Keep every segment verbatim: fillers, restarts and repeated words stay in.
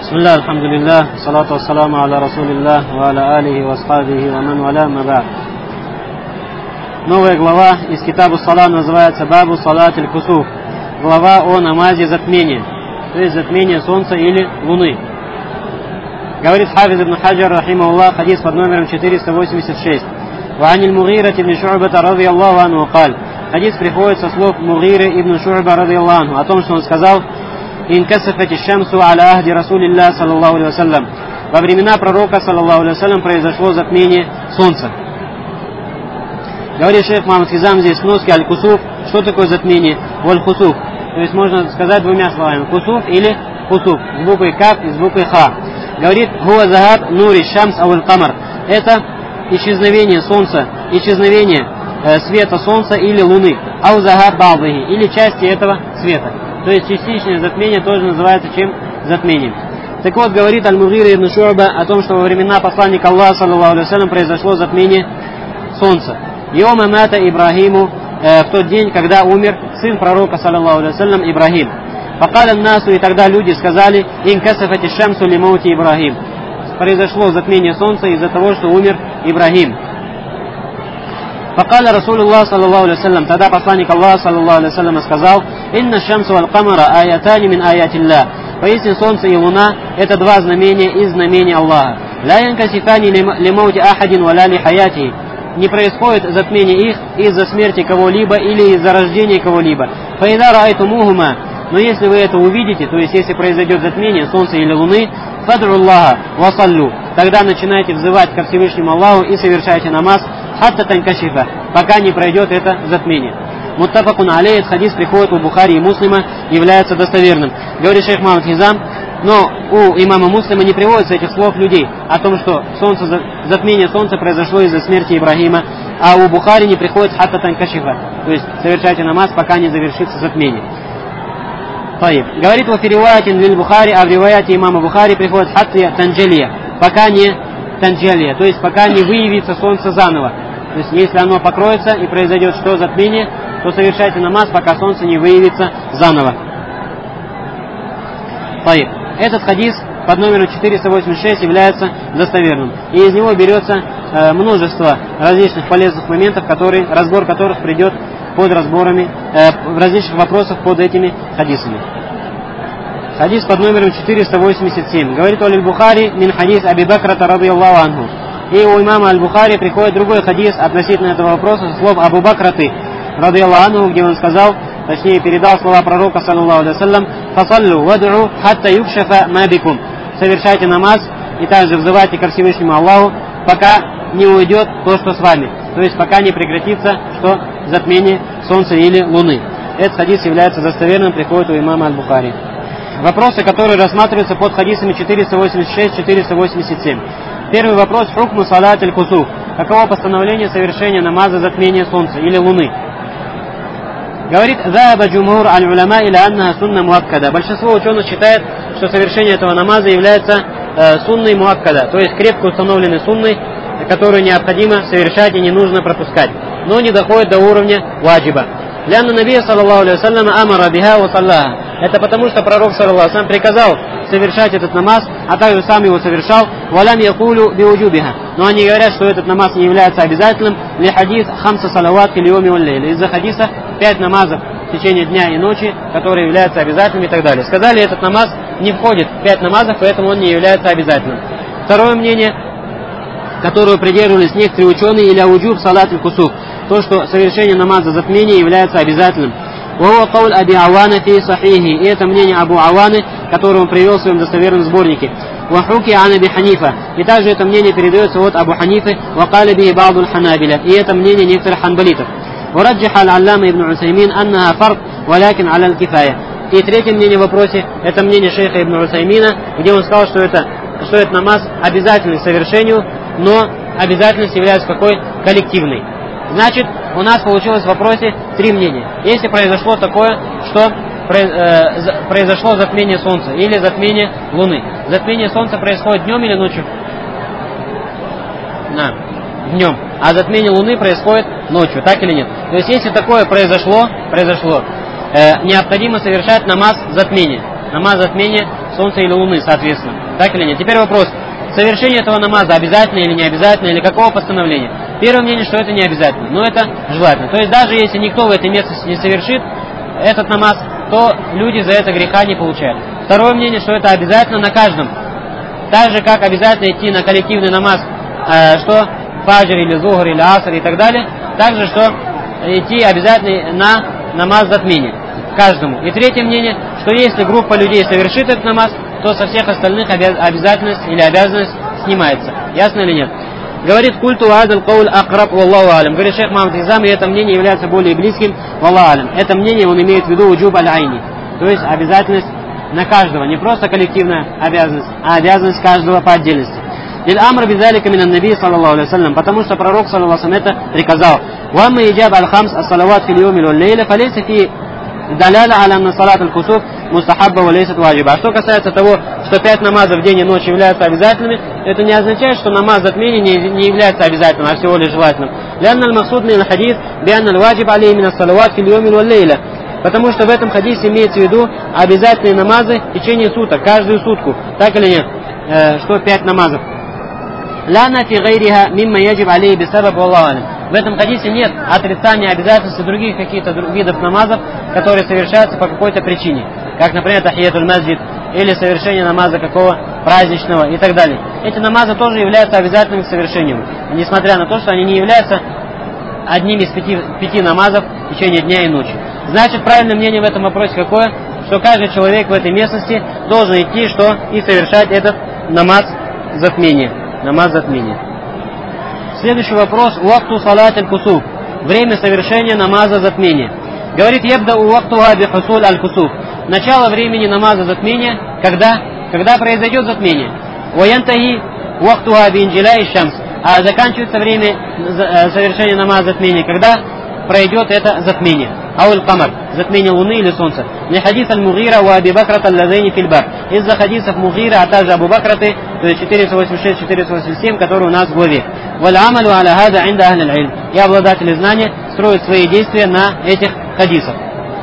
Бисмилlah, алхамдулиллах, салату вассаламу аля расулиллах, ва аля алихи ва асхабихи ва ман валя ма ба'д. Новая глава из Китабу Салат называется Бабу Салат аль-Кусуф. Глава о намазе затмения, то есть затмение солнца или луны. Говорит Хафиз ибн Хаджар, рахимахуллах, хадис под номером четыреста восемьдесят шесть. وعن المغيرة ибн Шу'бата رضي الله عنه قال. Хадис приходит со слов Мугиры ибн Шу'ба رضي الله عنه, о том, что он сказал: «Инкасафат иш-шамсу аля ахди Расулиллах саллаллаху алейхи вассалям». Во времена пророка саллаллаху алейхи вассалям произошло затмение солнца. Говорит шейх Мухаммад Хизам здесь в носке аль-кусуф. Что такое затмение? Валь-кусуф. То есть можно сказать двумя словами: кусуф или кусуф, с буквой каф и с буквой ха. Говорит: «Хуа захаб нури шамс ауэль камар». Это исчезновение солнца, исчезновение э, света солнца или луны. Ау захаб ба'дхи, или части этого света. То есть частичное затмение тоже называется чем? Затмением. Так вот, говорит Аль-Мугира ибн Шу'ба о том, что во времена посланника Аллаха саллаллаху алейхи вассалям произошло затмение солнца. Йома мата Ибрахиму, э, в тот день, когда умер сын пророка саллаллаху алейхи вассалям Ибрахим. Факаля насу, и тогда люди сказали: «Инкасафат иш-шамсу лимаути Ибрахим». Произошло затмение солнца из-за того, что умер Ибрахим. Факаля Расулуллах саллаллаху алейхи вассалям, тогда посланник Аллаха саллаллаху алейхи вассалям сказал: «Инна шамсу валь камара аятани мин аятилля». Поистине солнце и луна — это два знамения из знамений Аллаха. Ла янкасифани лимаути ахадин валя ли хаяти. Не происходит затмение их из-за смерти кого-либо или из-за рождения кого-либо. Фаида раайтумухума. Но если вы это увидите, то есть если произойдет затмение солнца или луны, фадру Аллаха васаллю, тогда начинайте взывать ко Всевышнему Аллаху и совершайте намаз хатта танкашифа, пока не пройдет это затмение. Муттафакун алейх, хадис приходит у Бухари и Муслима, является достоверным. Говорит шейх Мухаммад Хизам, но у имама Муслима не приводится этих слов людей о том, что солнце, затмение солнца произошло из-за смерти Ибрахима, а у Бухари не приходит хатта танкашифа, то есть совершайте намаз, пока не завершится затмение. Таиб. Говорит во фириваятин лиль Бухари, а в риваяте имама Бухари приходит хатта танджалия, пока не танджалия, то есть пока не выявится солнце заново. То есть если оно покроется и произойдет что затмение, то совершайте намаз, пока солнце не выявится заново. Таиб. Этот хадис под номером четыреста восемьдесят шесть является достоверным. И из него берется э, множество различных полезных моментов, которые, разбор которых придет под разборами э, в различных вопросах под этими хадисами. Хадис под номером четыреста восемьдесят семь. Говорит Аль-Бухари мин хадис Аби Бакрата радийаллаху анху. И у имама Аль-Бухари приходит другой хадис относительно этого вопроса со слов Абу Бакраты радийаллаху анху, где он сказал, точнее передал слова пророка саллаллаху алейхи вассалям: «Фасаллю вад'у хатта юкшафа ма бикум». Совершайте намаз и также взывайте ко Всевышнему Аллаху, пока не уйдет то, что с вами. То есть пока не прекратится что затмение солнца или луны. Этот хадис является достоверным, приходит у имама Аль-Бухари. Вопросы, которые рассматриваются под хадисами четыреста восемьдесят шесть четыреста восемьдесят семь. Первый вопрос: хукму салат аль-кусуф. Каково постановление совершения намаза затмения солнца или луны? Говорит: «Зааба джумхур аль-уляма иля аннаха сунна муаккада». Большинство ученых считает, что совершение этого намаза является э, сунной муаккада, то есть крепко установленной сунной, которую необходимо совершать и не нужно пропускать, но не доходит до уровня ваджиба. «Лянна набия саллаллаху алейхи вассалям амара биха ва саллаха». Это потому, что пророк саллаллаху алейхи вассалям приказал совершать этот намаз, а также сам его совершал. «Валям якулю биуджубиха». Но они говорят, что этот намаз не является обязательным. «Ли хадис хамса салават фил йоми валь лейли». Из-за хадиса пять намазов в течение дня и ночи, которые являются обязательными и так далее. Сказали, этот намаз не входит в пять намазов, поэтому он не является обязательным. Второе мнение, которую придерживались некоторые ученые, или ауджуб салат аль-кусуф, то, что совершение намаза затмения является обязательным. Вова кауль Аби Авана фи сахихи. И это мнение Абу Аваны, которое он привел в своем достоверном сборнике. Вахуки ан Аби Ханифа. И также это мнение передается от Абу Ханифы. Вакали бихи ба'ду ханабиля. И это мнение некоторых ханбалитов. Вараджиха аль-аллама ибн Усаймин аннаха фард валякин аля аль-кифая. И третье мнение в вопросе, это мнение шейха ибн Усаймина, где он сказал, что это, что этот намаз обязательный к совершению, но обязательность является какой? Коллективной. Значит, у нас получилось в вопросе три мнения. Если произошло такое, что произошло затмение солнца или затмение луны. Затмение солнца происходит днем или ночью? Да, днем. А затмение луны происходит ночью, так или нет? То есть, если такое произошло, произошло, э, необходимо совершать намаз затмения. Намаз затмения солнца или луны, соответственно. Так или нет? Теперь вопрос. Совершение этого намаза обязательно или не обязательно, или какого постановления? Первое мнение, что это не обязательно, но это желательно. То есть даже если никто в этой местности не совершит этот намаз, то люди за это греха не получают. Второе мнение, что это обязательно на каждом. Так же, как обязательно идти на коллективный намаз, э, что фаджр или зухр или аср и так далее, также, что идти обязательно на намаз затмения. Каждому. И третье мнение, что если группа людей совершит этот намаз, то со всех остальных обязательность или обязанность снимается. Ясно или нет? Говорит культу адал кауль акраб валлаху алям. Говорит шейх Мухаммад Изам, и это мнение является более близким валлаху алям. Это мнение он имеет в виду уджуб аль-айни. То есть обязательность на каждого. Не просто коллективная обязанность, а обязанность каждого по отдельности. Иль амр бидалика минан наби саллаллаху алейхи вассалям. Потому что пророк саллаллаху алейхи вассалям это приказал. Вамма иджаб аль-хамс ас-салават фил йоми вал лейля фалейса фи даляля аля анна салат аль-кусуф мустахабба ва лейсат ваджиба. А что касается того, что пять намазов в день и ночь являются обязательными, это не означает, что намаз затмения не, не является обязательным, а всего лишь желательным. Лянна аль-максуд мин аль-хадис бианна аль-ваджиб алейхи мин ас-салават фил йоми вал лейля. Потому что в этом хадисе имеется в виду обязательные намазы в течение суток, каждую сутку. Так или нет? Э, что пять намазов. Ляна фи гайриха мимма яджиб алейхи бисабаб валлаху алям. В этом хадисе нет отрицания обязательности других каких-то видов намазов, которые совершаются по какой-то причине. Как, например, тахиятуль масджид, или совершение намаза какого праздничного и так далее. Эти намазы тоже являются обязательными к совершению, несмотря на то, что они не являются одним из пяти, пяти намазов в течение дня и ночи. Значит, правильное мнение в этом вопросе какое? Что каждый человек в этой местности должен идти, что и совершать этот намаз затмения. Намаз затмения. Следующий вопрос. Уакту салат аль-кусуф. Время совершения намаза затмения. Говорит, ябда уактуха би хусуль аль-кусуф. Начало времени намаза затмения, когда, когда произойдет затмение. Ваянтахи уактуха би инджиляи шамс. А заканчивается время совершения намаза затмения, когда пройдет это затмение. Ауль камар, затмение луны или солнца. Не хадис аль-Мугира ва Аби Бакрата аль-Лазайни фильбар. Из-за хадисов Мугира, а также Абу Бакраты, то есть четыреста восемьдесят шесть четыреста восемьдесят семь, которые у нас в главе. Валь амалу аля хада инда ахль аль-илм. И обладатели знания строят свои действия на этих хадисах.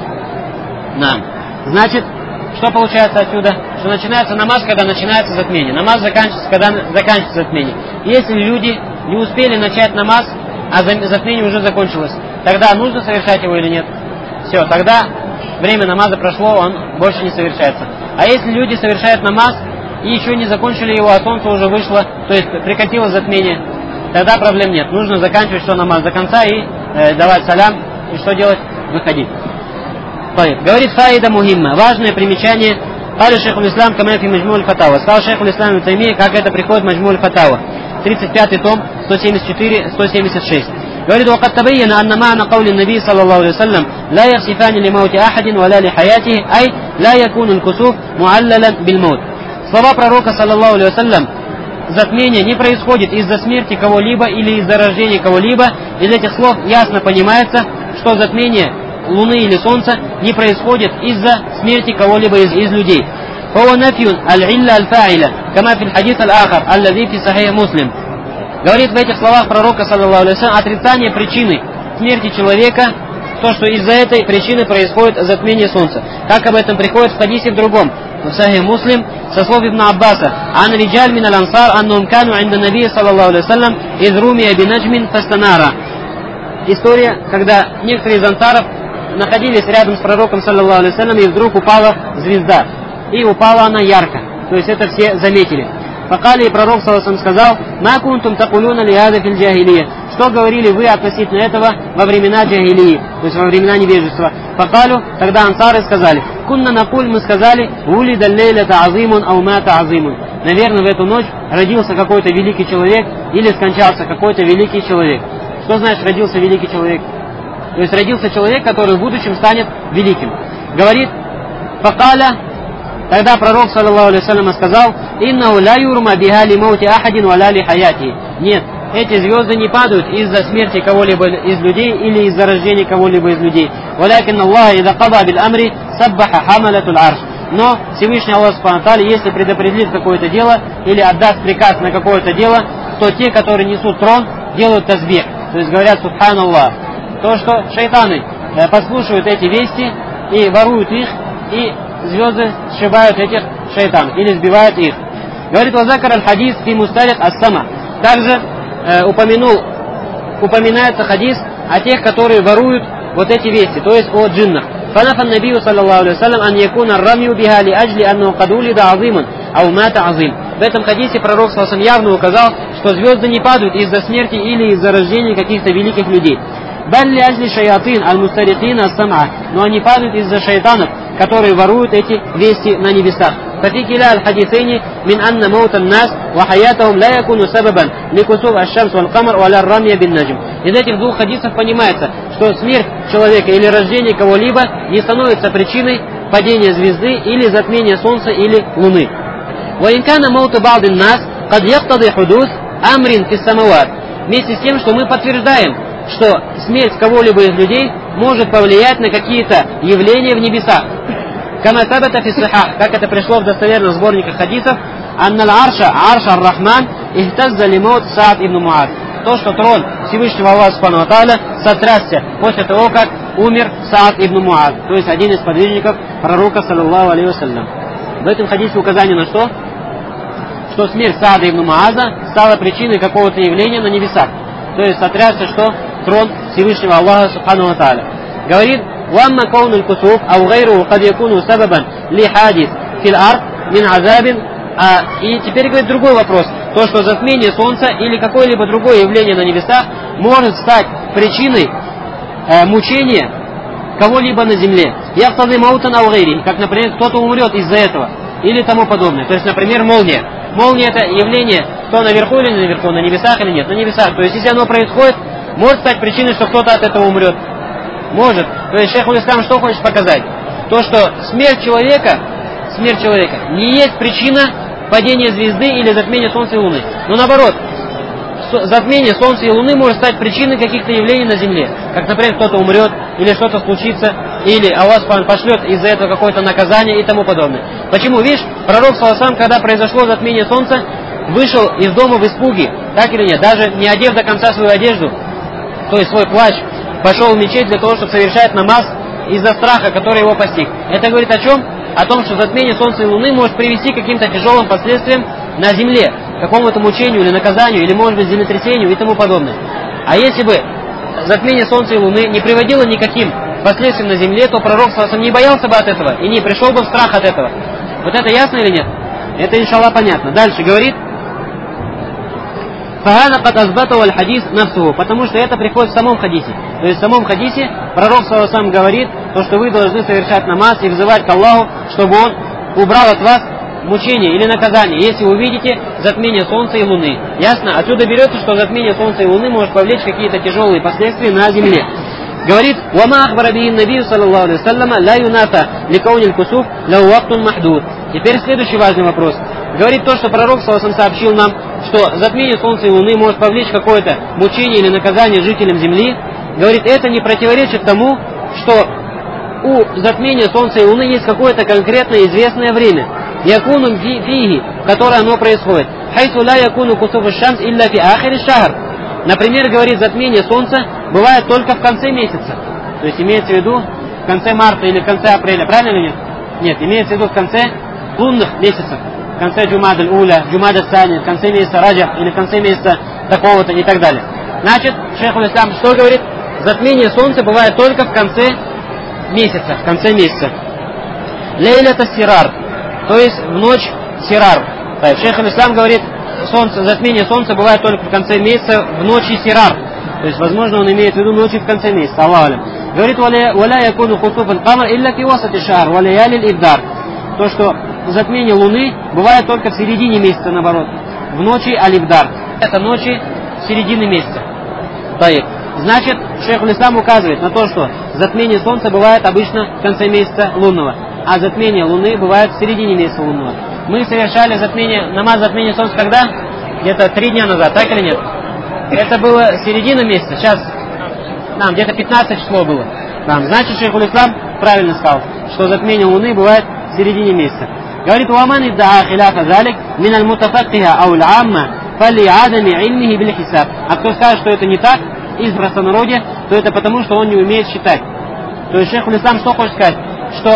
Нам. Значит, что получается отсюда? Что начинается намаз, когда начинается затмение. Намаз заканчивается, когда заканчивается затмение. Если люди не успели начать намаз, а затмение уже закончилось, тогда нужно совершать его или нет? Все, тогда время намаза прошло, он больше не совершается. А если люди совершают намаз и еще не закончили его, а солнце уже вышло, то есть прекратилось затмение, тогда проблем нет. Нужно заканчивать что намаз до конца и э, давать салям, и что делать? Выходить. Говорит фаида мухимма, важное примечание. Кали шейхуль ислам камафи маджмуль фатава. Сказал шейхуль ислам ибн Таймия, как это приходит в маджмуль фатава. тридцать пятый том, сто семьдесят четыре сто семьдесят шесть. говорит: وقد تبين أن معنى قول النبي صلى الله عليه وسلم لا يخسفان لموت أحد ولا لحياته أي لا يكون الكسوف معللا بالموت. Слова пророка саллаллаху алейхи вассалям: затмение не происходит из-за смерти кого-либо или из-за рождения кого-либо. Из этих слов ясно понимается, что затмение луны или солнца не происходит из-за смерти кого-либо из, из людей. فهو نفي العلة الفاعلة كما في الحديث الآخر الذي في صحيح مسلم. Говорит в этих словах пророка саллаллаху алейхи вассалям отрицание причины смерти человека, то, что из-за этой причины происходит затмение солнца. Как об этом приходит в хадисе в другом, в Сахих Муслим, со слов Ибн Аббаса: «Ан риджаль мин аль-ансар аннум кану инда наби саллаллаху алейхи вассалям из румия бинаджмин фастанара». История, когда некоторые из ансаров находились рядом с пророком саллаллаху алейхи вассалям, и вдруг упала звезда. И упала она ярко. То есть это все заметили. Факали, и пророк саллаллаху алейхи вассалям сказал: «Ма кунтум такулюна ли хаза фил джахилия». Что говорили вы относительно этого во времена джахилии, то есть во времена невежества? Факалю, тогда ансары сказали: «Кунна накуль», мы сказали: «Улида лейля та'азимун ау ма та'азимун». Наверное, в эту ночь родился какой-то великий человек или скончался какой-то великий человек. Что значит родился великий человек? То есть родился человек, который в будущем станет великим. Говорит: «Факаля». Тогда пророк саллаллаху алейхи вассалям сказал: «Иннаху ла юрма биха ли маути ахадин ва ла ли хаяти». Нет, эти звезды не падают из-за смерти кого-либо из людей или из-за рождения кого-либо из людей. «Валякин Аллах ида када бил амри саббаха хамалатул арш». Но Всевышний Аллах субхану ва тааля, если предопределит какое-то дело или отдаст приказ на какое-то дело, то те, которые несут трон, делают тазбих, то есть говорят субханаллах. То, что шайтаны послушают эти вести и воруют их, и звезды сшибают этих шайтан, или сбивают их. Говорит, вазакар аль-хадис фи мустарик ас-сама. Также э, упомянул, упоминается хадис о тех, которые воруют вот эти вести, то есть о джиннах. فنفى النبي صلى الله عليه وسلم أن يكون الرمي بها لأجل أنه قد ولد عظيما أو مات عظيم. В этом хадисе пророк саллаллаху алейхи ва саллям явно указал, что звезды не падают из-за смерти или из-за рождения каких-то великих людей. بل لأجل شياطين المسترقين السمع, но они падают из-за шайтанов, которые воруют эти вести на небесах. ففي كلا الحديثين من أن موت الناس وحياتهم لا يكون سببا لكسوف الشمس والقمر ولا الرمي بالنجم. Из этих двух хадисов понимается, что смерть человека или рождение кого-либо не становится причиной падения звезды или затмения солнца или луны. وإن كان موت بعض الناس قد يقتضي حدوث أمر في السماوات. Вместе с тем, что мы подтверждаем, что смерть кого-либо из людей может повлиять на какие-то явления в небесах. Кама сабата фи сихах, как это пришло в достоверных сборниках хадисов, анна аль-арша, арша ар-рахман, ихтазза лимот Саад ибн Муаз. То, что трон Всевышнего Аллаха Субхану ва Тааля сотрясся после того, как умер Саад ибн Муаз, то есть один из подвижников пророка, саллаллаху алейхи ва саллям. В этом хадисе указание на что? Что смерть Саада ибн Муаза стала причиной какого-то явления на небесах. То есть сотрясся, что трон Всевышнего Аллаха Субхану ва Тааля. Говорит, وأما كون الكسوف أو غيره قد يكون سببا لحادث في الأرض من عذاب. И теперь говорит другой вопрос. То, что затмение солнца или какое-либо другое явление на небесах может стать причиной э, мучения кого-либо на земле. Яхтады маутан ау гайри, как, например, кто-то умрет из-за этого или тому подобное. То есть, например, молния. Молния — это явление, то наверху или не наверху, на небесах или нет, на небесах. То есть, если оно происходит, может стать причиной, что кто-то от этого умрет. Может. То есть шейх аль-Ислам что хочет показать? То, что смерть человека, смерть человека не есть причина падения звезды или затмения Солнца и Луны. Но наоборот, затмение Солнца и Луны может стать причиной каких-то явлений на Земле. Как, например, кто-то умрет, или что-то случится, или Аллах пошлет из-за этого какое-то наказание и тому подобное. Почему? Видишь, пророк, саллаллаху алейхи ва саллям, когда произошло затмение Солнца, вышел из дома в испуге, так или нет, даже не одев до конца свою одежду, то есть свой плащ, пошел в мечеть для того, чтобы совершать намаз из-за страха, который его постиг. Это говорит о чем? О том, что затмение Солнца и Луны может привести к каким-то тяжелым последствиям на земле, какому-то мучению или наказанию, или, может быть, землетрясению и тому подобное. А если бы затмение Солнца и Луны не приводило никаким последствиям на земле, то пророк саллаллаху алейхи ва саллям не боялся бы от этого и не пришел бы в страх от этого. Вот это ясно или нет? Это, иншаллах, понятно. Дальше говорит, потому что это приходит в самом хадисе. То есть в самом хадисе пророк саллаллаху алейхи ва саллям говорит, то, что вы должны совершать намаз и взывать к Аллаху, чтобы Он убрал от вас мучение или наказание, если вы увидите затмение Солнца и Луны. Ясно? Отсюда берется, что затмение Солнца и Луны может повлечь какие-то тяжелые последствия на земле. Говорит, وَمَا أَخْبَرَ بِهِ النَّبِيُّ صَلَّى اللَّهُ عَلَيْهِ وَسَلَّمَ لَا يُنَافَى لِكَوْنِ الْكُسُوفِ لَهُ وَقْتٌ مَحْدُودٌ. Теперь следующий важный вопрос. Говорит то, что пророк саллаллаху алейхи ва саллям сообщил нам, что затмение Солнца и Луны может повлечь какое-то мучение или наказание жителям Земли. Говорит, это не противоречит тому, что у затмения Солнца и Луны есть какое-то конкретное известное время, якуну фиги, в которое оно происходит. Хайсу ла якуну кусуфу шамс илля фи ахири шахр. Например, говорит, затмение Солнца бывает только в конце месяца. То есть имеется в виду в конце марта или в конце апреля, правильно или нет? Нет, имеется в виду в конце лунных месяцев. В конце Джумад аль-Уля, Джумад аль-Сани, в конце месяца Раджаб или в конце месяца такого-то и так далее. Значит, шейх аль-Ислам что говорит? Затмение Солнца бывает только в конце месяца, в конце месяца. Лейлята сирар, то есть в ночь сирар. Шейх аль-Ислам говорит, солнце, затмение Солнца бывает только в конце месяца, в ночи сирар. То есть, возможно, он имеет в виду ночи в конце месяца. Аллаху алям. Говорит, «Валя якуну хусуф аль-камар илля фи васати шахр, валяяли аль-ибдар». То, что затмение Луны бывает только в середине месяца, наоборот. В ночи аль-ибдар. Это ночи середины месяца. Таиб. Значит, шейх аль-Ислам указывает на то, что затмение Солнца бывает обычно в конце месяца лунного, а затмение Луны бывает в середине месяца лунного. Мы совершали затмение, намаз затмения Солнца когда? Где-то три дня назад, так или нет? Это было середина месяца, сейчас нам где-то пятнадцатое число было. Там, значит, шейх аль-Ислам правильно сказал, что затмение Луны бывает в середине месяца. Говорит, «Уаман идда'a хиляфа залик мин аль-мутафаттиха ау аль-амма фалли адами ильмихи биль хисаб». А кто скажет, что это не так, из простонародья, то это потому, что он не умеет считать. То есть шейх аль-Ислам что хочет сказать? Что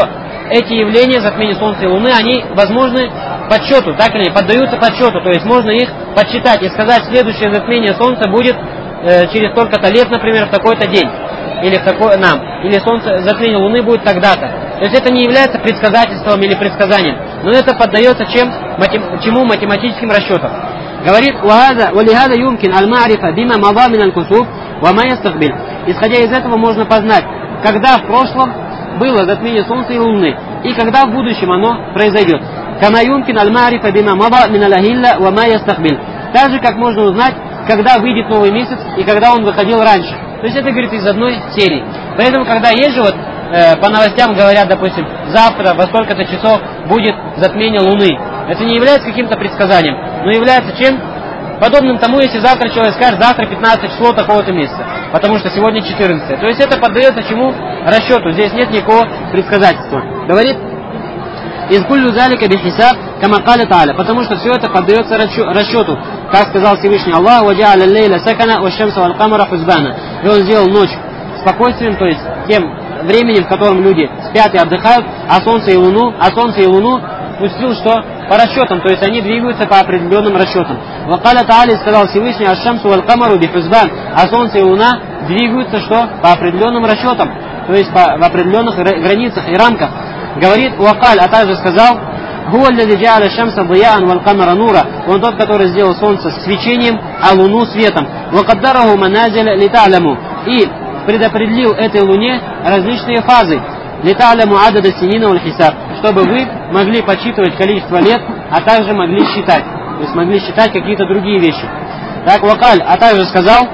эти явления, затмение Солнца и Луны, они возможны подсчету, так или не, поддаются подсчету, то есть можно их подсчитать и сказать, следующее затмение Солнца будет э, через столько-то лет, например, в такой-то день, или в такой, нам, или Солнце, затмение Луны будет тогда-то. То есть это не является предсказательством или предсказанием, но это поддается чем, матем, чему математическим расчетам. Говорит, ولهذا يمكن المعرفة بما مضى من الكسوف وما يستقبل. Исходя из этого можно познать, когда в прошлом было затмение Солнца и Луны, и когда в будущем оно произойдет. كما يمكن المعرفة بما مضى من الأهلة وما يستقبل. Так же, как можно узнать, когда выйдет новый месяц и когда он выходил раньше. То есть это, говорит, из одной серии. Поэтому, когда есть же вот э, по новостям говорят, допустим, завтра во столько-то часов будет затмение Луны, это не является каким-то предсказанием, но является чем? Подобным тому, если завтра человек скажет, завтра пятнадцатое число такого-то месяца, потому что сегодня четырнадцатое. То есть это поддается чему? Расчету. Здесь нет никакого предсказательства. Говорит, из куллю залика бихисаб, кама каля тааля, потому что все это поддается расчету. Как сказал Всевышний Аллах, ваджа'аля лейля сакана, вашшамса валь камара хузбана. И он сделал ночь спокойствием, то есть тем временем, в котором люди спят и отдыхают, а солнце и луну, а солнце и луну пустил что? По расчетам, то есть они двигаются по определенным расчетам. Вакаля тааля, сказал Всевышний, ашшамсу валь камару бихузбан, а солнце и луна двигаются что? По определенным расчетам, то есть по, в определенных границах и рамках. Говорит, вакаль, а также сказал, хуа аллази джа'аля шамса дияан валь камара нура, он тот, который сделал солнце свечением, а луну светом. Вакаддараху маназиля лита'ляму, и предопределил этой луне различные фазы. Лита'ляму адада синина валь хисаб, чтобы вы могли подсчитывать количество лет, а также могли считать, то есть могли считать какие-то другие вещи. Так, вакаль, а также сказал,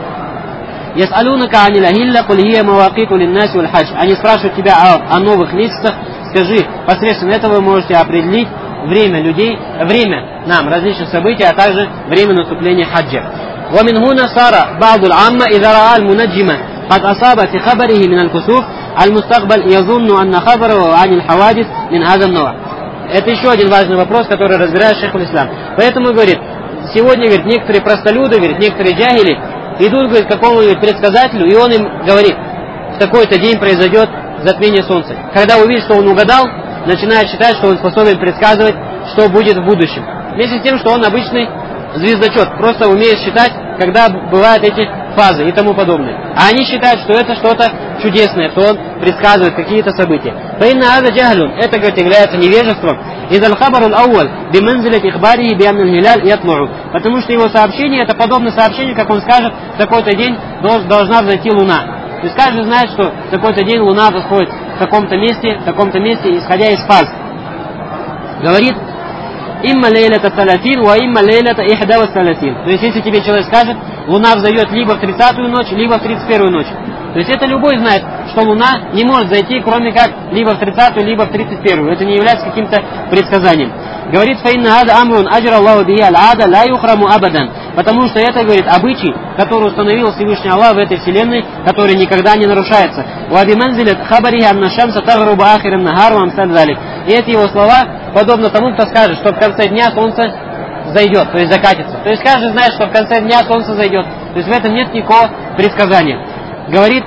яс'алунака анил ахилля, куль хия мавакиту линнаси валь хадж. Они спрашивают тебя о, о новых месяцах. Скажи, посредством этого вы можете определить время людей, время нам различных событий, а также время наступления хаджа. ومن هنا صار بعض العامة إذا رأى المنجم قد أصاب في خبره من الكسوف المستقبل يظن أن خبره عن الحوادث من هذا النوع. Это еще один важный вопрос, который разбирает шейх аль-Ислам. Поэтому, говорит, сегодня, говорит, некоторые простолюды, говорит, некоторые джахили идут, говорит, к какому-нибудь предсказателю, и он им говорит, в такой-то день произойдет затмение Солнца. Когда увидит, что он угадал, начинает считать, что он способен предсказывать, что будет в будущем. Вместе с тем, что он обычный звездочет, просто умеет считать, когда бывают эти фазы и тому подобное. А они считают, что это что-то чудесное, что он предсказывает какие-то события. Фаинна аза джахлун, это, говорит, является невежеством. Изаль хабарул ауаль биманзилят ихбарихи биамнал хиляль ятлу'у. Потому что его сообщение, это подобно сообщению, как он скажет, в такой-то день должна взойти луна. То есть каждый знает, что в такой-то день луна восходит в таком-то месте, в таком-то месте, исходя из фаз. Говорит, имма лейлята салатин, ва имма лейлята ихдава салатин. То есть если тебе человек скажет, луна взойдет либо в тридцатую ночь, либо в тридцать первую ночь. То есть это любой знает, что луна не может зайти, кроме как либо в тридцатую, либо в тридцать первую. Это не является каким-то предсказанием. Говорит, фаинна ада амрун аджра Аллаху бихи аль-ада ла юхраму абадан. Потому что это, говорит, обычай, который установил Всевышний Аллах в этой вселенной, который никогда не нарушается. Ва биманзилят хабарихи анна шамса тагрубу ахиран нахар ва амсаль залик. И эти его слова подобно тому, кто скажет, что в конце дня солнце зайдет, то есть закатится. То есть каждый знает, что в конце дня солнце зайдет. То есть в этом нет никакого предсказания. Говорит,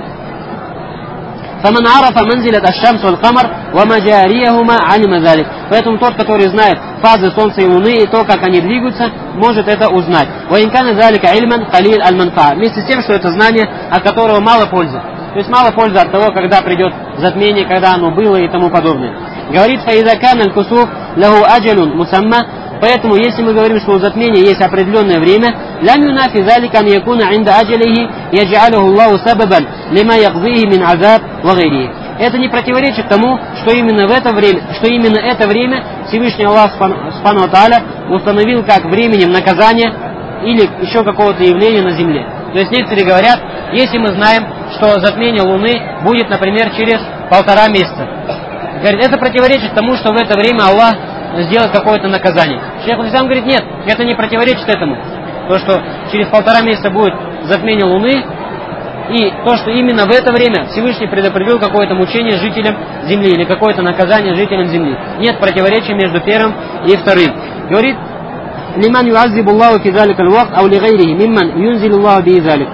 فَمَنْ عَرَفَ مَنْزِلَةَ الشَّمْسِ وَالْقَمَرِ وَمَجَارِيَهُمَا عَلِمَ ذَلِكَ. Поэтому тот, который знает фазы солнца и луны и то, как они двигаются, может это узнать. وَإِنْ كَانَ ذَلِكَ عِلْمًا قَلِيلَ الْمَنْفَعَةِ. Вместе с тем, что это знание, от которого мало пользы. То есть мало пользы от того, когда придет затмение, когда оно было и тому подобное. Говорит, فَإِذَا كَانَ الْكُسُوفُ لَهُ أَجَلٌ مُسَمَّى. Поэтому, если мы говорим, что у затмения есть определенное время, لَمْ يُنَافِ ذَلِكَ أَنْ يَكُونَ عِنْدَ أَجَلِهِ يَجْعَلُهُ اللَّهُ سَبَبًا لِمَا يَقْضِيهِ مِنْ عَذَابٍ وَغَيْرِهِ. Это не противоречит тому, что именно в это время, что именно это время Всевышний Аллах Субхану ва Тааля установил как временем наказания или еще какого-то явления на земле. То есть некоторые говорят, если мы знаем, что затмение Луны будет, например, через полтора месяца, говорит, это противоречит тому, что в это время Аллах сделать какое-то наказание. Шейх аль-Ислам говорит, нет, это не противоречит этому. То, что через полтора месяца будет затмение Луны, и то, что именно в это время Всевышний предопределил какое-то мучение жителям Земли, или какое-то наказание жителям Земли. Нет противоречия между первым и вторым. Говорит, «Лиман юаззибу Аллаху фи залика аль-вакт, ау ли гайрихи, мимман юнзилу Аллаху би залик».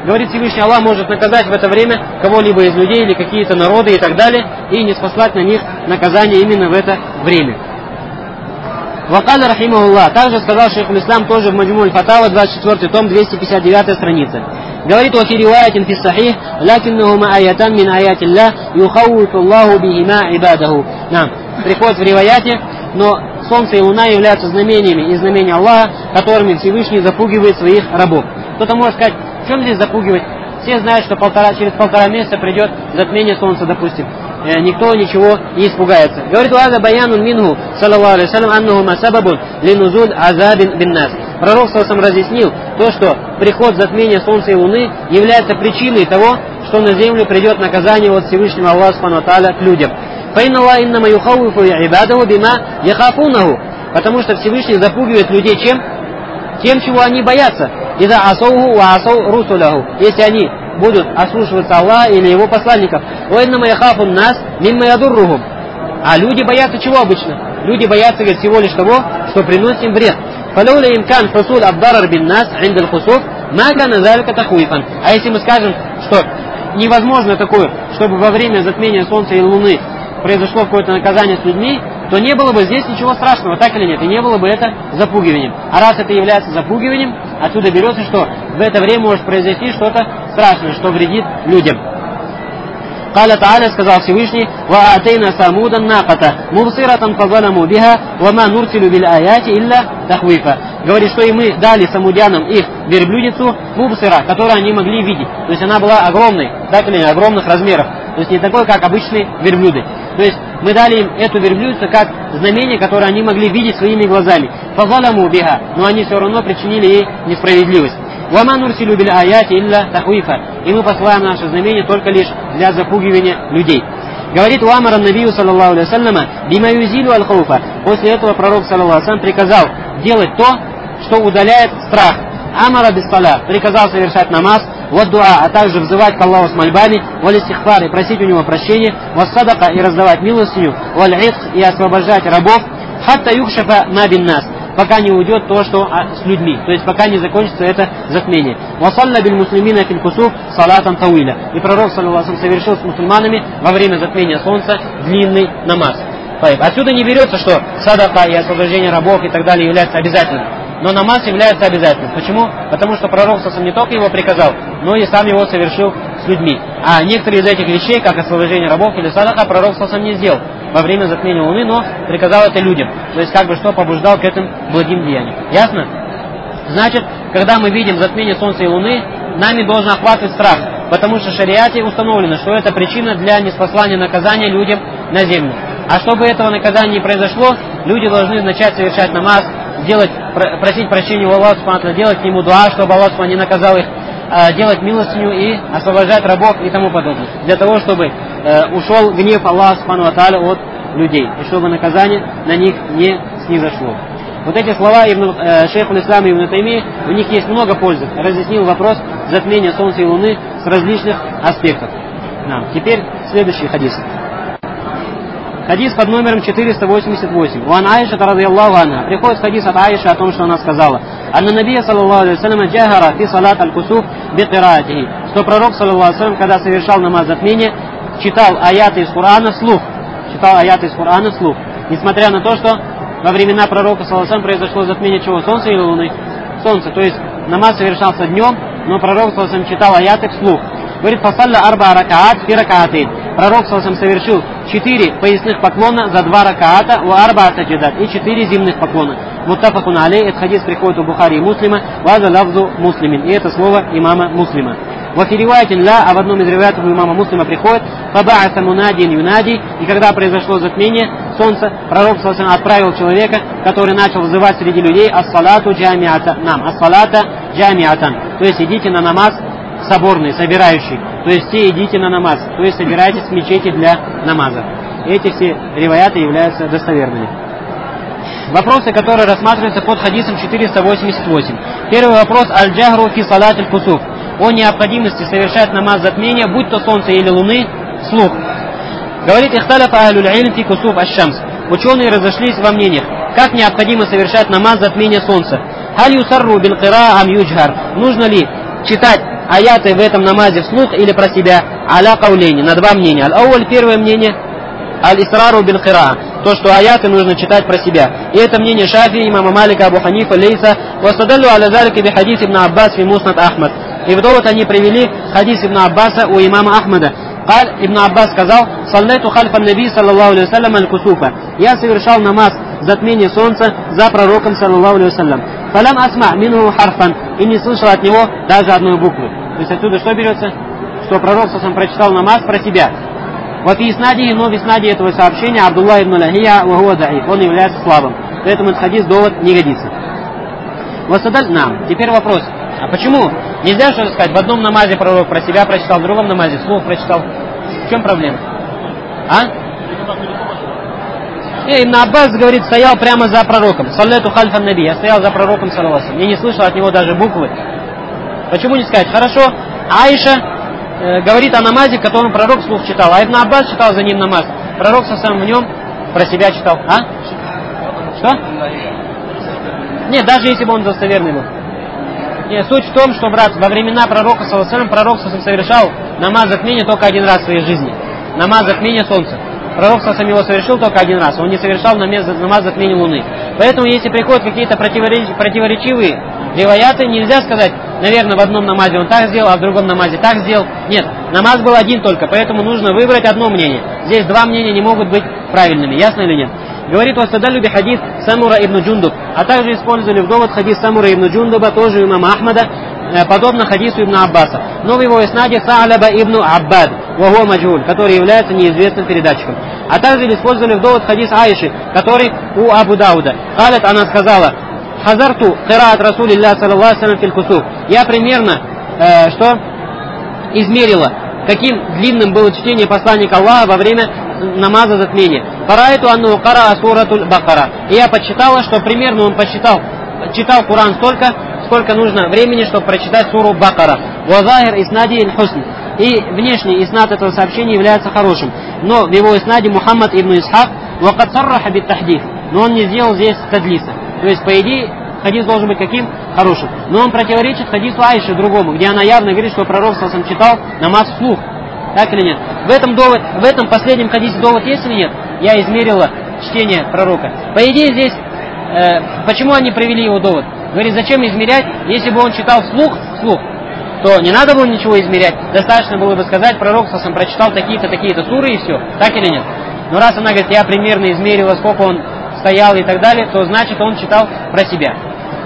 говорит Всевышний Аллах может наказать в это время кого-либо из людей или какие-то народы и так далее, и не спаслать на них наказание именно в это время. Вакаля рахимахуллах, также сказал шейх аль-Ислам тоже в Маджму аль-Фатава, двадцать четвёртый том, двести пятьдесят девятая страница. Говорит: «Ва фи риваятин фи сахих, лакиннахума аятан мин аятиллах, юхауфу Аллаху бихима ибадаху». Нам приходит в риваяте, но солнце и луна являются знамениями из знамений Аллаха, которыми Всевышний запугивает своих рабов. Кто-то может сказать, в чем здесь запугивать? Все знают, что полтора, через полтора месяца придет затмение солнца, допустим. Э, никто ничего не испугается. Говорит: «Уаза баянун минху, саллаллаху алейхи вассалям, аннаху масабабун линузуль азабин бин нас». Пророк сам разъяснил то, что приход затмения солнца и луны является причиной того, что на землю придет наказание от Всевышнего Аллаха субхану ва тааля к людям. Потому что Всевышний запугивает людей чем? Тем, чего они боятся. Ида асоуху ва асоу русуляху. Если они будут ослушиваться Аллаха или его посланников. Нас мимма ядуррухум. А люди боятся чего обычно? Люди боятся, говорит, всего лишь того, что приносит им вред. فلولا إمكان حصول الضرر بالناس عند الخسوف ما كان ذلك تخويفا. А если мы скажем, что невозможно такое, чтобы во время затмения солнца и луны произошло какое-то наказание с людьми, то не было бы здесь ничего страшного, так или нет, и не было бы это запугиванием. А раз это является запугиванием, отсюда берется, что в это время может произойти что-то страшное, что вредит людям. Каля Тааля, сказал Всевышний: «Ва атейна самудан наката, мубсиратан фазаламу биха, ва ма нурсилю бил аяти илля тахвифа». Говорит, что и мы дали самудянам их верблюдицу мубсира, которую они могли видеть. То есть она была огромной, так или нет, огромных размеров. То есть не такой, как обычные верблюды. То есть мы дали им эту верблюдицу как знамение, которое они могли видеть своими глазами. Фазаламу биха, но они все равно причинили ей несправедливость. «Вама нурсилю биль аяти илля тахуифа». И мы посылаем наше знамение только лишь для запугивания людей. Говорит: «Уамара набию саллаллаху алейхи вассаляма бима юзилю аль-хауфа». После этого пророк саллаллаху алейхи вассалям приказал делать то, что удаляет страх. Амара бис-саля, приказал совершать намаз, вад-дуа, а также взывать к Аллаху с мольбами, валь-истихфар, и просить у него прощения, вас-садака, и раздавать милостыню, валь-итх, и освобождать рабов, хатта юхшафа ма бин-нас, пока не уйдет то, что а, с людьми, то есть пока не закончится это затмение. «Васалла биль муслимина фил кусуф салатан тауиля». И пророк саллаллаху алейхи вассалям совершил с мусульманами во время затмения солнца длинный намаз. Отсюда не берется, что садака и освобождение рабов и так далее является обязательным. Но намаз является обязательным. Почему? Потому что пророк сам не только его приказал, но и сам его совершил с людьми. А некоторые из этих вещей, как освобождение рабов или садака, пророк сам не сделал во время затмения луны, но приказал это людям. То есть как бы что побуждал к этим благим деяниям. Ясно? Значит, когда мы видим затмение солнца и луны, нами должен охватывать страх. Потому что в шариате установлено, что это причина для неспослания наказания людям на землю. А чтобы этого наказания не произошло, люди должны начать совершать намаз, делать, просить прощения у Аллаха субхану ва тааля, делать к нему дуа, чтобы Аллах не наказал их, делать милостыню и освобождать рабов и тому подобное. Для того, чтобы э, ушел гнев Аллаха субхану ва тааля от людей, и чтобы наказание на них не снизошло. Вот эти слова ибн, э, шейх аль-Ислам ибн Тайми, у них есть много пользы. Разъяснил вопрос затмения солнца и луны с различных аспектов. Да. Теперь следующий хадис. Хадис под номером четыреста восемьдесят восемь. Уан Аиша радийаллаху анха. Приходит хадис от Аиши о том, что она сказала: «Анна набия саллаллаху алейхи вассалям джахара фи салат аль-кусуф би кираатихи». Что пророк саллаллаху алейхи вассалям, когда совершал намаз затмения, читал аяты из Корана вслух. Читал аяты из Корана вслух. Несмотря на то, что во времена пророка саллаллаху алейхи вассалям произошло затмение чего? Солнца или луны? Солнца. То есть намаз совершался днем, но пророк саллаллаху алейхи вассалям читал аяты вслух. Говорит: «Фасалля арба ракаат фи ракаатин». Пророк саллаллаху алейхи вассалям совершил четыре поясных поклона за два ракаата, у арба саджидат, и четыре земных поклона. Муттафакун алей. Этот хадис приходит у Бухари и Муслима. Ваза лавзу муслимин. И это слово имама Муслима. Во фириваятин ла, а в одном из риваятов у имама Муслима приходит: «Фабааса мунадин юнади». И когда произошло затмение солнца, пророк саллаллаху алейхи вассалям отправил человека, который начал взывать среди людей: «Ас-салату джамиата нам». «Ас-салата джамиатан». То есть идите на намаз соборный, собирающий. То есть все идите на намаз. То есть собирайтесь в мечети для намаза. Эти все риваяты являются достоверными. Вопросы, которые рассматриваются под хадисом четыреста восемьдесят восемь. Первый вопрос: аль-джахру фи салат аль-кусуф. О необходимости совершать намаз затмения, будь то солнце или луны, вслух. Говорит: ихталяфа ахлюль илм фи кусуф аш-шамс. Ученые разошлись во мнениях, как необходимо совершать намаз затмения солнца. Халь юсарру бил кира ам юджхар. Нужно ли читать аяты в этом намазе вслух или про себя, аля каулейни, на два мнения. Аль-ауль, первое мнение, аль-исрару бил-кираа, то, что аяты нужно читать про себя. И это мнение Шафии, имама Малика, Абу Ханифа, Лейса. Вастадаллю аля залика би хадис ибн Аббас фи муснад Ахмад. И в довод они привели хадис ибн Аббаса у имама Ахмада. Каль, ибн Аббас сказал: «Саллайту хальфа наби, саллаллаху алейхи вассалям, аль-кусуфа». Я совершал намаз затмение солнца за пророком, саллаллаху алейхи вассалям. Фалям асма минху харфан. И не слышал от него даже одной буквы. То есть отсюда что берется? Что пророк сам прочитал намаз про себя. Вот и иснади, но в иснаде этого сообщения Абдулла ибн Лахия вахуа даиф. Он является слабым. Поэтому этот хадис довод не годится. Васадаль нам. Теперь вопрос. А почему? Нельзя что-то сказать, в одном намазе пророк про себя прочитал, в другом намазе вслух прочитал. В чем проблема? А? И Ибн Аббас говорит, стоял прямо за пророком. Салляту хальфан наби. Я стоял за пророком, саллаллаху. Я не слышал от него даже буквы. Почему не сказать? Хорошо, Аиша э, говорит о намазе, которым пророк вслух читал. А Ибн Аббас читал за ним намаз. Пророк со самым в нем про себя читал. А? Что? Нет, даже если бы он достоверный был. Нет, суть в том, что, брат, во времена пророка, саллаллаху, пророк совершал намаз затмения только один раз в своей жизни. Намаз затмения солнца. Пророк сам его совершил только один раз. Он не совершал намаз затмения луны. Поэтому, если приходят какие-то противореч... противоречивые риваяты, нельзя сказать, наверное, в одном намазе он так сделал, а в другом намазе так сделал. Нет, намаз был один только, поэтому нужно выбрать одно мнение. Здесь два мнения не могут быть правильными. Ясно или нет? Говорит вастадаллю би хадис Самура ибн Джундуб. А также использовали в довод хадис Самура ибн Джундуба, тоже имама Ахмада, подобно хадису ибн Аббаса. Но в его иснаде Са'лаба ибн Аббад, вахуа маджхуль, который является неизвестным передатчиком. А также использовали в довод хадис Аиши, который у Абу Дауда. Калят, она сказала: Хазарту кираат Расулилля саллаллаху алейхи ва саллям филь кусуф. Я примерно э, что измерила, каким длинным было чтение посланника Аллаха во время намаза затмения. Параиту анну кара суратуль бакара. И я подсчитала, что примерно он подсчитал, читал Коран столько, сколько нужно времени, чтобы прочитать суру Бакара. Вазахир иснади иль-хусн. И внешний иснад этого сообщения является хорошим. Но в его иснаде Мухаммад ибн Исхак вакад сарраха бит тахдиф. Но он не сделал здесь тадлиса. То есть, по идее, хадис должен быть каким? Хорошим. Но он противоречит хадису Аиши другому, где она явно говорит, что пророк сам читал намаз вслух. Так или нет? В этом, довод, в этом последнем хадисе довод есть или нет? Я измерила чтение пророка. По идее, здесь, э, почему они привели его довод? Говорит, зачем измерять, если бы он читал вслух, вслух, то не надо было ничего измерять. Достаточно было бы сказать, пророк сам прочитал такие-то, такие-то суры и все. Так или нет? Но раз она говорит, я примерно измерила, сколько он стоял и так далее, то значит он читал про себя.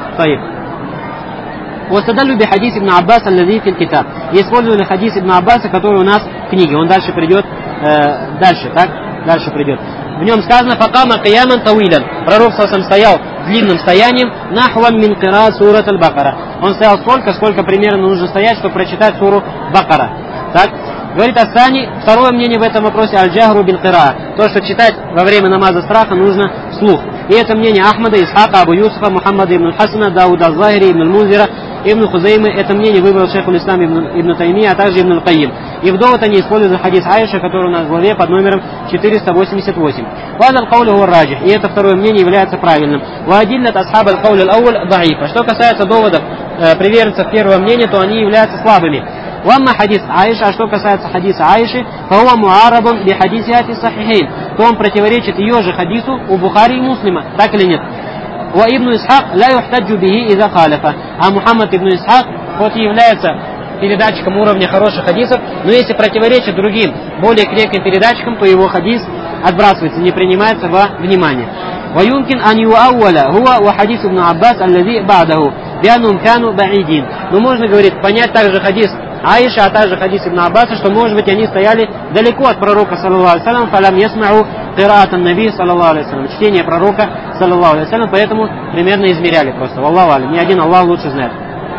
Вастадаллю би хадис ибн Аббас аллази фил китаб. И использовали хадис ибн Аббаса, который у нас в книге. Он дальше придет, э, дальше, так? Дальше придет. В нем сказано: «Факама кияман тавилян». Пророк сам стоял длинным стоянием, нахван мин кира сурат аль-Бакара. Он стоял столько, сколько примерно нужно стоять, чтобы прочитать суру Бакара. Так? Говорит Ас-Сани, второе мнение в этом вопросе: аль-джахру бил кира. То, что читать во время намаза страха нужно вслух. И это мнение Ахмада, Исхака, Абу Юсуфа, Мухаммада ибн Хасана, Дауда аль-Захири, ибн аль-Мунзира, ибн Хузеймы. Это мнение выбрал шейх уль-Ислам ибн, ибн Таймия, а также ибн аль-Кайим. И в довод они используют хадис Аиша, который у нас в главе под номером четыреста восемьдесят восемь. Ваза аль-каули хуа раджих. И это второе мнение является правильным. Ва адиллат асхаб аль-каули аль-ауль даифа. Что касается доводов э, приверженцев первого мнения, то они являются слабыми. Вамма хадис Аиша, а что касается хадиса Аиши, фауа муарабун би хадисиха фи сахихейн, то он противоречит ее же хадису у Бухари и Муслима, так или нет? Ва ибн Исхак ла юхтаджу бихи иза халифа. А Мухаммад ибн Исхак, хоть и является передатчиком уровня хороших хадисов, но если противоречит другим, более крепким передатчикам, то его хадис отбрасывается, не принимается во внимание. Ва юмкин ан юауаля хуа ва хадис ибн Аббас аллази ба'даху бианум кану ба'идин. Но можно, говорит, понять также хадис Аиша, а также хадис ибн Аббаса, что, может быть, они стояли далеко от пророка, саллаллаху алейхи ва саллям, фалям ясмау кираатан наби, саллаллаху алейхи ва саллям, чтение пророка, саллаллаху алейхи ва саллям, поэтому примерно измеряли просто. Валлаху алейхи, ни один Аллах лучше знает.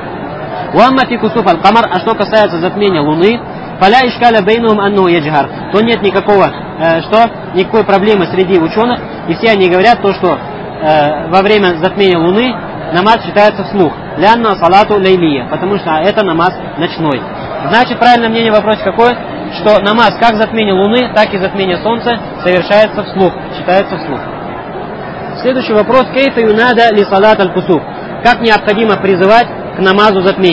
Уамма фи кусуф аль-камар, а что касается затмения луны, фаля ишкаля бейнухум анну яджхар, то нет никакого, э, что, никакой проблемы среди ученых, и все они говорят то, что э, во время затмения луны намаз читается вслух. Лянна салату лейлия, потому что это намаз ночной. Значит, правильное мнение в вопросе какое? Что намаз как затмение луны, так и затмение солнца совершается вслух, читается вслух. Следующий вопрос: кейфа юнада ли салат аль-кусуф? Как необходимо призывать к намазу затмения?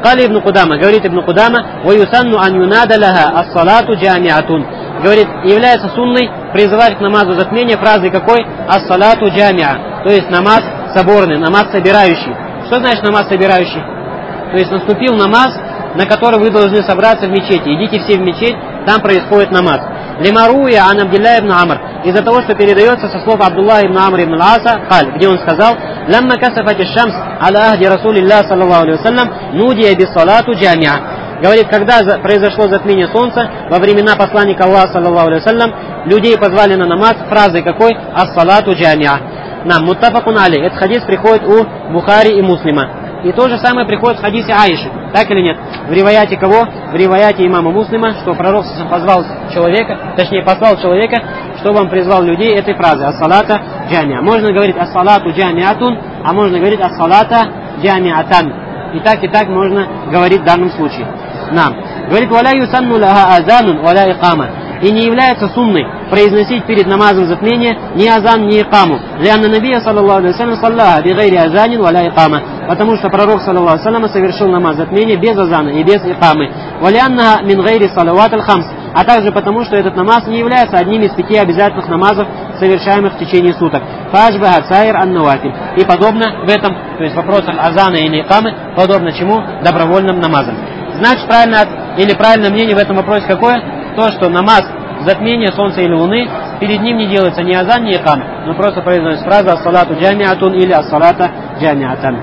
Кали ибн Кудама, говорит ибн Кудама, «Ваюсанну ан юнада лаха ас-салату джамиатун». Говорит, является сунной призывать к намазу затмения фразой какой? «Ас-салату джамиа», то есть намаз соборный, намаз собирающий. Что значит намаз собирающий? То есть наступил намаз, на который вы должны собраться в мечети. Идите все в мечеть, там происходит намаз. Лимаруя ан Абдилля ибн Амр, из-за того, что передается со слов Абдулла ибн Амр ибн Аса, где он сказал, «Ламма касафати шамс аля ахди Расулилля саллаллаху алейхи вассалям, нудия бис салату джамиа». Говорит, когда произошло затмение солнца, во времена посланника Аллаха саллаллаху алейхи вассалям, людей позвали на намаз фразой какой? «Ас-салату джамиа». Нам, муттафакун алей. Этот хадис приходит у Бухари и Муслима. И то же самое приходит в хадисе Аиши. Так или нет? В риваяте кого? В риваяте имама Муслима, что пророк позвал человека, точнее послал человека, чтобы он призвал людей этой фразы. Ас-салата джамиа. Можно говорить ас-салату джамиатун, а можно говорить ас-салата джамиатан. И так, и так можно говорить в данном случае. Нам. Говорит, «Валя юсанну лаха азанун, валя икама». И не является сунной произносить перед намазом затмения ни азан, ни икаму. Лианна набия саллаллаху алейхи вассалям саллаха бигайри азанин валя икама. Потому что пророк саллаллаху алейхи вассалям совершил намаз затмения без азана и без икамы. Валианна мин гайри салават аль-хамс. А также потому, что этот намаз не является одним из пяти обязательных намазов, совершаемых в течение суток. Фажба сайр ан-навафиль. И подобно в этом, то есть в вопросах азана или икамы, подобно чему? Добровольным намазам. Значит, правильно или правильное мнение в этом вопросе какое? То, что намаз затмения солнца или луны, перед ним не делается ни азан, ни икам, но просто произносится фраза «Ас-салату джамиатун» или «Ас-салата джамиатан».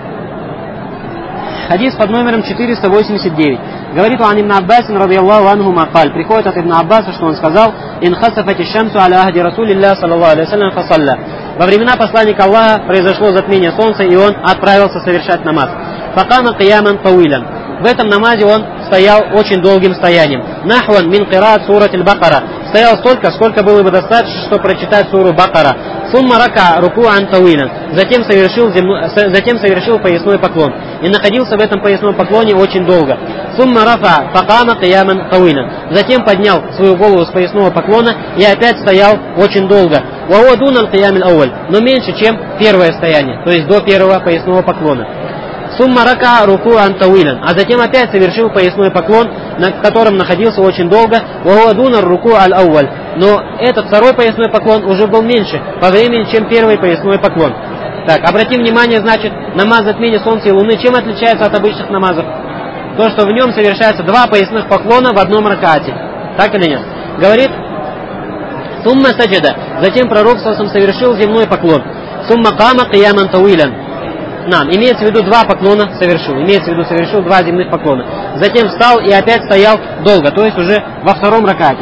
Хадис под номером четыреста восемьдесят девять. Говорит Ан ибн Аббас, радийаллаху анху, мақаль. Приходит от ибн Аббаса, что он сказал: «Ин хасафати шамсу аля ахди Расулилля саллаллаху алейхи вассалям фасалля». Во времена посланника Аллаха произошло затмение солнца, и он отправился совершать намаз. Факана кияман тауилян. В этом намазе он стоял очень долгим стоянием. Нахван мин кираат сурат аль-Бакара. Стоял столько, сколько было бы достаточно, чтобы прочитать суру Бакара. Сумма рака рукуан тауилян. Затем совершил, земну... затем совершил поясной поклон. И находился в этом поясном поклоне очень долго. Сумма рафа факама кияман тауилян. Затем поднял свою голову с поясного поклона и опять стоял очень долго. Вауадун аль-киямин ауаль. Но меньше, чем первое стояние, то есть до первого поясного поклона. Сумма рака руку антауилян, а затем опять совершил поясной поклон, на котором находился очень долго. Вауадунар руку аль-ауаль. Но этот второй поясной поклон уже был меньше по времени, чем первый поясной поклон. Так, обратим внимание, значит, намаз затмения солнца и луны чем отличается от обычных намазов? То, что в нем совершается два поясных поклона в одном ракате. Так или нет? Говорит, сумма саджада. Затем пророк совершил земной поклон. Сумма кама кияман тауилян. Нам, имеется в виду два поклона совершил. Имеется в виду совершил два земных поклона. Затем встал и опять стоял долго, то есть уже во втором ракате.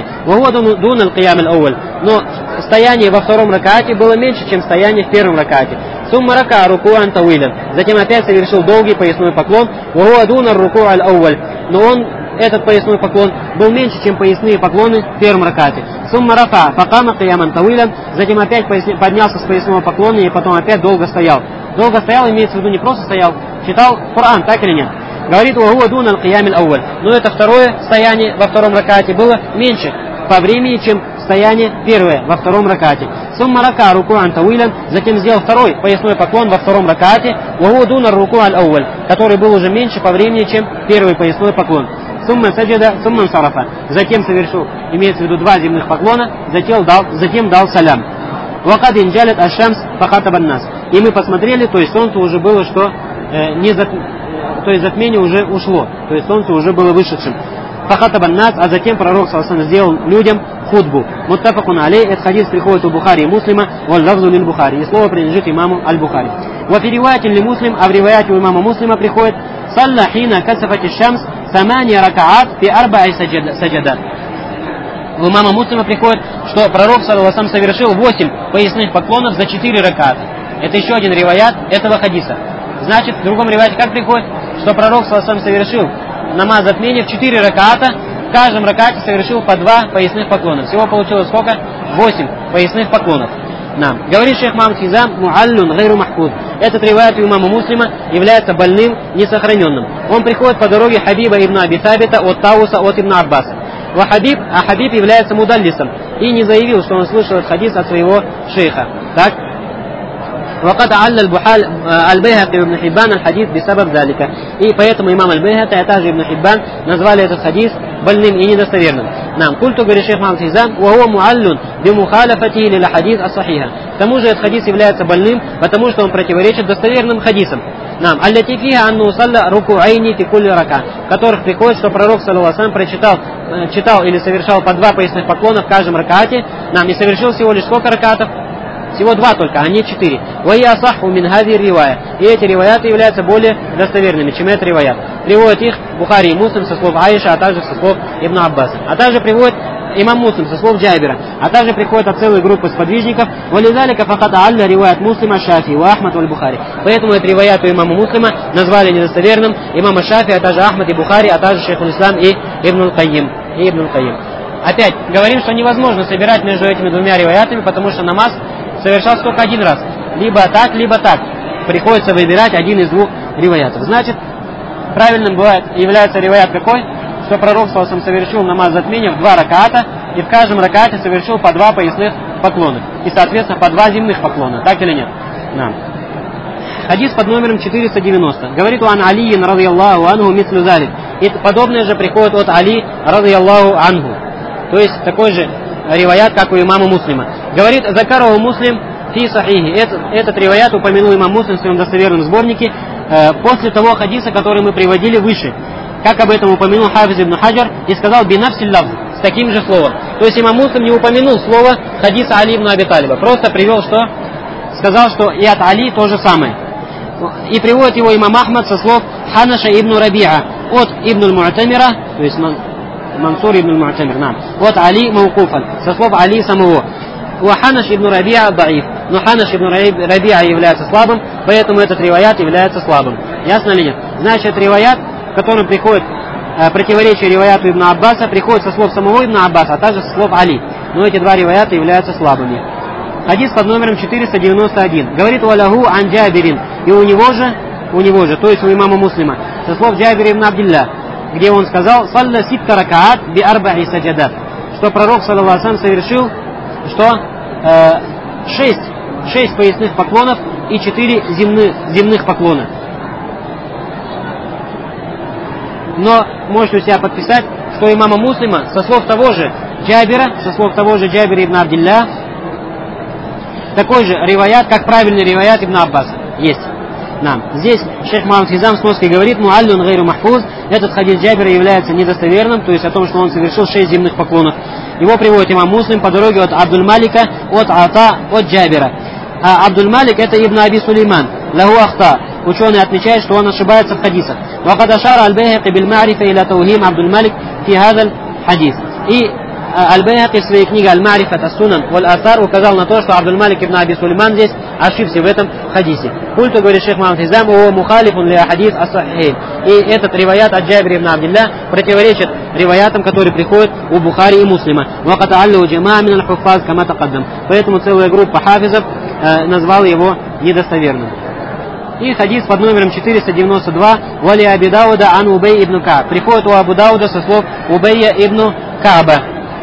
Но стояние во втором ракате было меньше, чем стояние в первом ракате. Сумма рака руку антауилян. Затем опять совершил долгий поясной поклон. Руку аль-ауаль. Но он, этот поясной поклон, был меньше, чем поясные поклоны в первом ракате. Сумма рафа факама кияман тауилян. Затем опять поднялся с поясного поклона и потом опять долго стоял. Долго стоял, имеется в виду не просто стоял, читал Коран, так или нет? Говорит, уахуа дун аль-киямил ауаль. Но это второе стояние во втором ракате было меньше по времени, чем стояние первое во втором ракате. Сумма рака руку антауилян. Затем сделал второй поясной поклон во втором ракате. Уахуа дун руку аль-ауаль, который был уже меньше по времени, чем первый поясной поклон. Сумма саджада, сумма сарафа. Затем совершил, имеется в виду два земных поклона, затем дал, затем дал салям. Вакад инджалят аш-шамс фахатабан нас. И мы посмотрели, то есть солнце уже было, что э, не зат... то есть затмение уже ушло, то есть солнце уже было вышедшим. Фахатабан нас, а затем пророк саллаллаху алейхи вассалям сделал людям хутбу. Муттафакун алей, этот хадис приходит у Бухари и Муслима, валь лафзу лиль Бухари, и слово принадлежит имаму аль-Бухари. Ва фи риваяти ли Муслим, а в риваяте у имама Муслима приходит салла хина касафати шамс самани ракаат фи арбаи саджадат. У имама Муслима приходит, что пророк саллаллаху алейхи вассалям совершил восемь поясных поклонов за четыре раката. Это еще один риваят этого хадиса. Значит, в другом риваяте как приходит, что пророк саллаллаху алейхи вассалям совершил намаз затмения в четыре раката, в каждом ракате совершил по два поясных поклона. Всего получилось сколько? восемь поясных поклонов. Нам. Говорит шейх Мухаммад Хизам, муаллюн гайру махфуз. Этот риваят у имама Муслима является больным, несохраненным. Он приходит по дороге Хабиба ибн Аби Табита от Тауса от ибн Аббаса. Ва Хабиб, а Хабиб является мудаллисом и не заявил, что он слышал этот хадис от своего шейха. Так? وقد علّ البيهقي وابن Хиббан аль-хадис бисабаб залика. И поэтому имам аль-Байхақи, а также Ибн Хиббан назвали этот хадис больным и недостоверным. Нам культу, говорит шейх Мухаммад Хизам, وهو معلٌ بمخالفته للحديث الصحيح. К тому же этот хадис является больным, потому что он противоречит достоверным хадисам. Нам аллати фиха анну салла рукуайни фи кулли рака, в которых приходит, что пророк саллаллаху алейхи ва саллям прочитал, читал или совершал по два поясных поклона в каждом ракате. Нам и совершил всего лишь сколько ракатов? Всего два только, а не четыре. И эти риваяты являются более достоверными, чем этот риваят. Приводят их Бухари и Муслим со слов Аиша, а также со слов Ибн Аббаса. А также приводит имам Муслим со слов Джабира. А также приходят от целой группы сподвижников. Поэтому этот риваят у имама Муслима назвали недостоверным имама Шафи, а также Ахмад и Бухари, а также Шейх аль-Ислам и Ибн аль-Кайим. И Ибн аль-Кайим. Опять говорим, что невозможно собирать между этими двумя риваятами, потому что намаз совершался только один раз. Либо так, либо так. Приходится выбирать один из двух риваятов. Значит, правильным бывает, является риваят какой? Что пророк саллаллаху алейхи ва саллям совершил намаз затмения в два раката, и в каждом ракате совершил по два поясных поклона. И, соответственно, по два земных поклона. Так или нет? Да. Хадис под номером четыреста девяносто. Говорит у ан Алиин радийаллаху анху мислю залик. И подобное же приходит от Али радийаллаху анху. То есть такой же риваят, как у имама Муслима. Говорит закараху Муслим фи сахихи. Этот, этот риваят упомянул имам Муслим в своем достоверном сборнике э, после того хадиса, который мы приводили выше. Как об этом упомянул Хафиз ибн Хаджар и сказал бинafсиль лафз, с таким же словом. То есть имам Муслим не упомянул слово хадиса Али ибн Аби Талиба. Просто привел, что сказал, что и от Али то же самое. И приводит его имам Ахмад со слов Ханаша ибн Рабиа от ибн аль-Му'тамира, то есть Мансур ибн аль-Му'тамир, нам. Вот Али маукуфан, со слов Али самого. Ханаш ибн Рабиа даиф. Но Ханаш ибн Рабиа является слабым, поэтому этот риваят является слабым. Ясно ли нет? Значит, риваят, в котором приходит э, противоречие риваяту ибн Аббаса, приходит со слов самого ибн Аббаса, а также со слов Али. Но эти два риваята являются слабыми. Хадис под номером четыреста девяносто один. Говорит валяху ан Джабирин. И у него же, у него же, то есть у имама Муслима, со слов Джабира ибн Абдилля, где он сказал, салла ситта ракаат би арбаи саджадат, что пророк саллаллаху алейхи ва саллям совершил, что э, шесть, шесть поясных поклонов и четыре земных, земных поклона. Но можете у себя подписать, что имама Муслима со слов того же Джабира, со слов того же Джабира ибн Абдилля, такой же риваят, как правильный риваят ибн Аббаса. Есть. Нам. Здесь шейх Мухаммад Хизам с ноской говорит, муаллюн гайру махфуз, этот хадис Джабира является недостоверным, то есть о том, что он совершил шесть земных поклонов. Его приводит имам Муслим по дороге от Абдуль-Малика, от Ата, от Джабира. А Абдуль-Малик это Ибн Аби Сулейман, лаху ахта. Ученые отмечают, что он ошибается в хадисах. Вакад ашара аль-Байхақи биль-Ма'рифа иля таухим Абдуль-Малик фи хазаль хадис. И Аль-Байхақи в своей книге Аль-Ма'рифат ас-Сунан валь-Асар указал на то, что Абдуль-Малик ибн Аби Сулейман здесь ошибся в этом хадисе. Культу, говорит шейх Мухаммад Хизам, о мухалифун ли хадис ас-Сахихейн. И этот риваят от Джабира ибн Абдилля противоречит риваятам, которые приходят у Бухари и Муслима. Вакад аллаху джамаа мин аль-хуффаз кама тақаддам. Поэтому целая группа хафизов э, назвала его недостоверным. И хадис под номером четыреста девяносто два вали Аби Дауда ан Убей ибн Кааб. Приходит у Абу Дауда со слов Убейя ибн Кааба.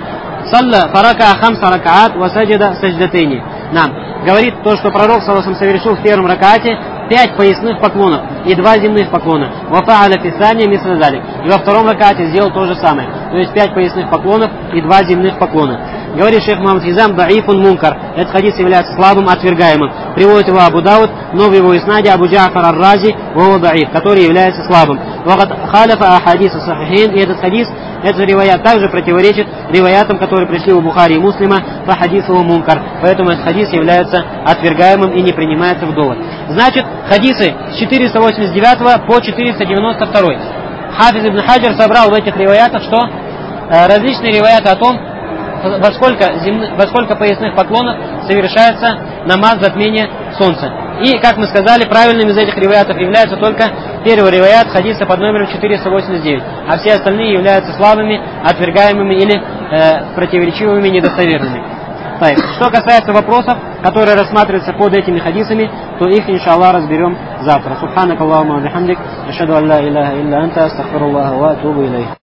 Салла фарака хамса ракаат ва саджада садждатейни. Нам говорит то, что пророк саллаллаху алейхи ва саллям совершил в первом ракате пять поясных поклонов и два земных поклона. Ва фааля фисани мисля залик. И во втором ракате сделал то же самое. То есть пять поясных поклонов и два земных поклона. Говорит шейх Мухаммад Хизам, даифун мункар. Этот хадис является слабым, отвергаемым. Приводит его Абу Дауд, но в его иснаде Абу Джафар ар-Рази, вова даиф, который является слабым. Вакад халяфа ахадис ас-сахихин. И этот хадис, этот риваят также противоречит риваятам, которые пришли у Бухари и Муслима по хадису мункар. Поэтому этот хадис является отвергаемым и не принимается в довод. Значит, хадисы с четыреста восемьдесят девятого по четыреста девяносто второй. Хафиз ибн Хаджар собрал в этих риваятах, что э, различные риваяты о том, во сколько, земных, во сколько поясных поклонов совершается намаз затмения солнца. И, как мы сказали, правильным из этих риваятов является только первый риваят хадиса под номером четыреста восемьдесят девять, а все остальные являются слабыми, отвергаемыми или э, противоречивыми, недостоверными. Так, что касается вопросов, которые рассматриваются под этими хадисами, то их, иншаллах, разберем завтра. Субханак Аллахумма ва бихамдик, ашхаду ан ла иляха илля анта, астагфируллаха ва атубу илейх.